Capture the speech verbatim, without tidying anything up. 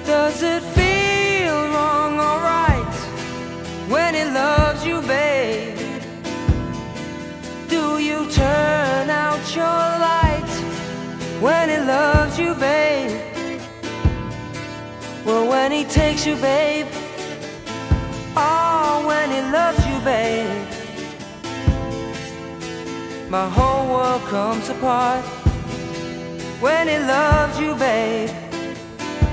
Does it feel wrong or right when he loves you, babe? Do you turn out your light when he loves you, babe? Well, when he takes you, babe, oh, when he loves you, babe, my whole world comes apart when he loves you, babe.